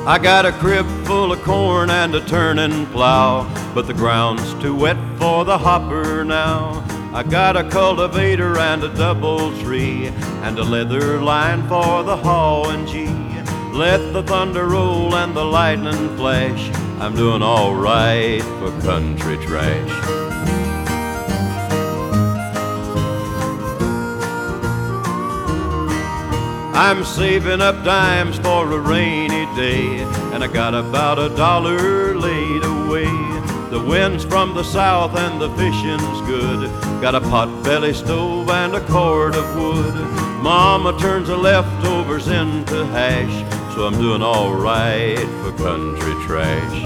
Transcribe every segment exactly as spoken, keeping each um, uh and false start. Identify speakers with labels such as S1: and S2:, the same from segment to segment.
S1: I got a crib full of corn and a turning plow, but the ground's too wet for the hopper now. I got a cultivator and a double tree, and a leather line for the hauling G. Let the thunder roll and the lightning flash, I'm doing all right for country trash. I'm saving up dimes for a rainy day, and I got about a dollar laid away. The wind's from the south and the fishing's good. Got a pot-belly stove and a cord of wood. Mama turns the leftovers into hash, so I'm doing all right for country trash.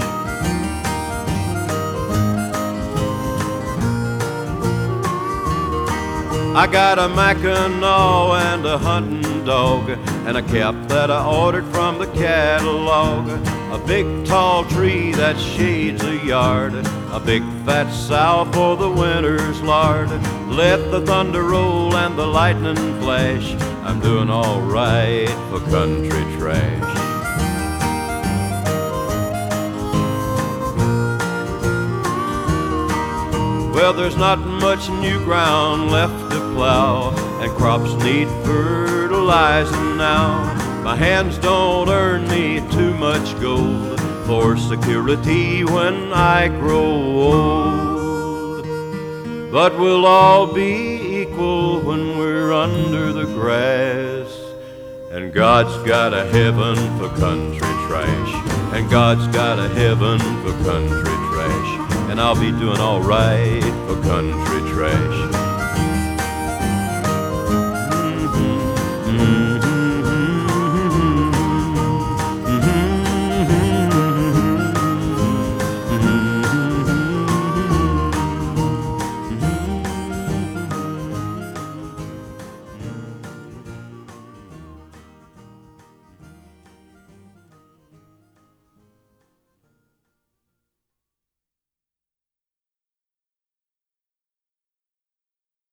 S1: I got a Mackinaw and a hunting dog, and a cap that I ordered from the catalog. A big tall tree that shades a yard, a big fat sow for the winter's lard. Let the thunder roll and the lightning flash, I'm doing all right for country trash. Well, there's not much new ground left to plow, and crops need fertilizing now. My hands don't earn me too much gold for security when I grow old. But we'll all be equal when we're under the grass, and God's got a heaven for country trash, and God's got a heaven for country trash. And I'll be doing all right for country trash.